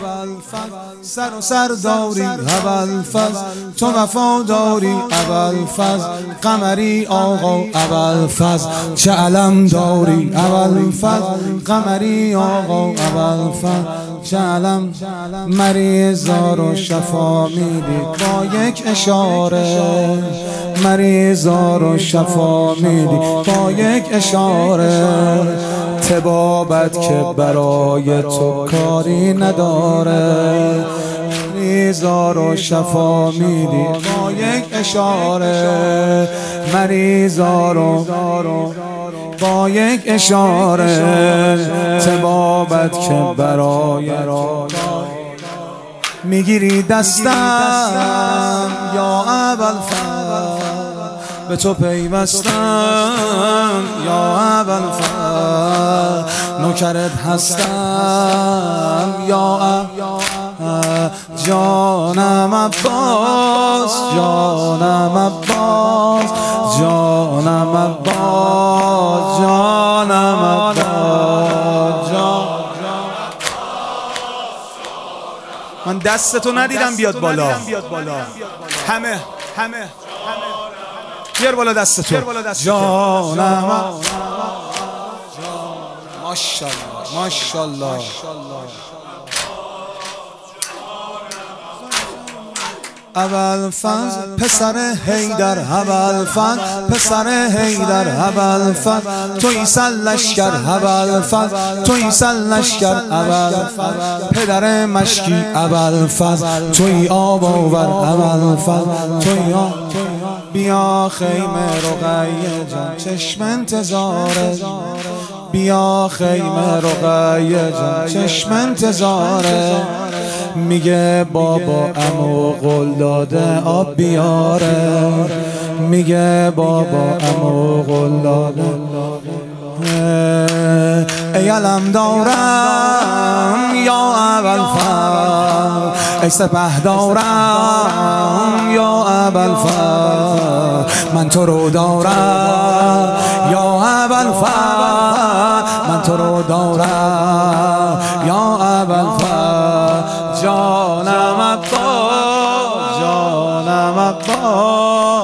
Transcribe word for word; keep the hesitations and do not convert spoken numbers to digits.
سر و سر داری ابوالفضل، تو وفا داری ابوالفضل، قمری آقا ابوالفضل، چه علم داری ابوالفضل، قمری آقا ابوالفضل، چه علم. مریضا رو شفا میدی با یک اشاره، مریضا رو شفا میدی با یک اشاره، طبابت که برای تو کاری نداره، مریضا رو شفا میدی با یک اشاره، مریضا رو با یک اشاره، طبابت که برای میگیری دستم یا ابوالفضل، به تو پیوستم یا ابوالفضل، نوکرت هستم یا جانم عباس، جانم عباس، جانم عباس، جانم عباس، جان. من دستتو ندیدم بیاد بالا، همه همه بیار بالا دستتو، جانم. ماشاءالله ماشاءالله. ابوالفضل پسر حیدر، ابوالفضل پسر حیدر، ابوالفضل توی سر لشکر، ابوالفضل توی سر لشکر، ابوالفضل پدر مشکی، ابوالفضل توی آب آور، ابوالفضل توی آب. بیا خیمه رقیه جان چشم انتظاره، بیا خیمه رقیه جان چشم انتظاره، میگه بابا عمو قول داده آب بیاره، میگه بابا عمو قول داده. ای علم دارم یا ابوالفضل، ای سپه دارم یا ابوالفضل، من تو رو دارم یا ابوالفضل، من تو رو دارم یا ابوالفضل، جانم عباس، جانم عباس.